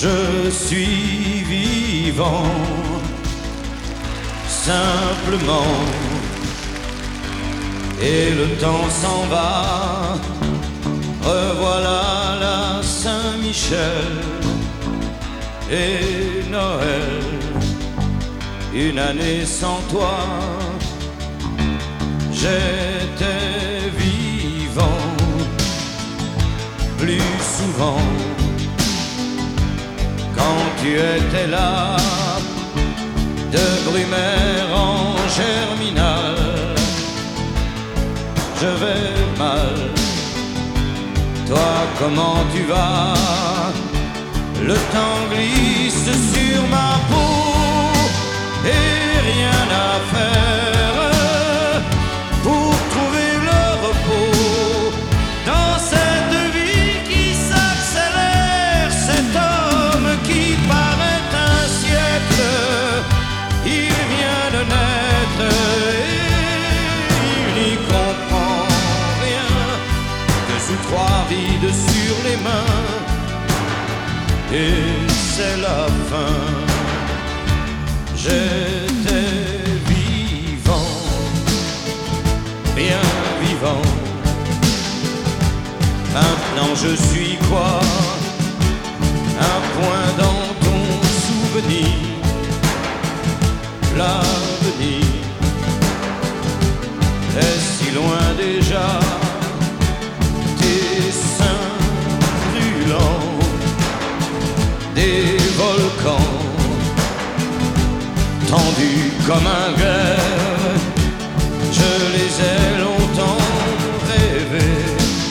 Je suis vivant, simplement, et le temps s'en va. Revoilà la Saint-Michel et Noël, une année sans toi. J'étais vivant plus souvent quand tu étais là, de Brumaire en Germinal. Je vais mal, toi comment tu vas? Le temps glisse sur ma peau et rien à faire pour trouver le repos dans cette vie qui s'accélère. Cet homme qui paraît un siècle, il vient de naître et il n'y comprend rien. 2 ou 3 rides sur les mains et c'est la fin. J'étais vivant, bien vivant. Maintenant je suis quoi? Un point dans ton souvenir. L'avenir est si loin déjà. Tes seins brûlants, des volcans tendus comme un glaive, je les ai longtemps rêvés,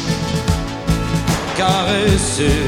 caressés.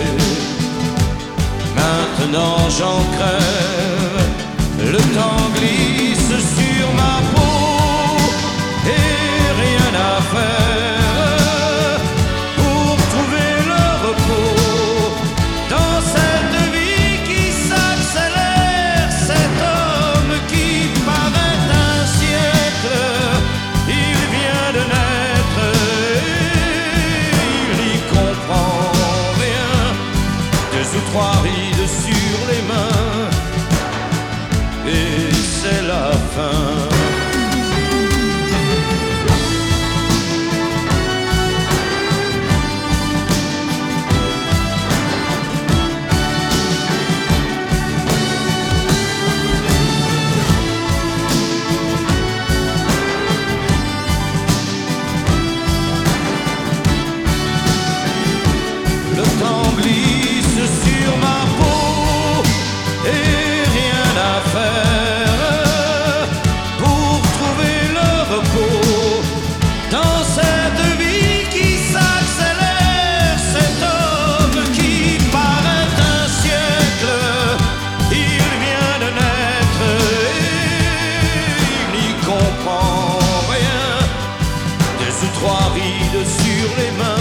Maintenant j'en crève, le temps glisse sur ma peau et rien à faire pour trouver le repos dans cette vie qui s'accélère. Cet homme qui paraît un siècle, il vient de naître et il n'y comprend rien. 2 ou 3 rides sur les mains et c'est la fin. Le temps glisse sur ma peau et rien à faire pour trouver le repos dans cette vie qui s'accélère. Cet homme qui paraît un siècle, il vient de naître et il n'y comprend rien. 2 ou 3 rides sur les mains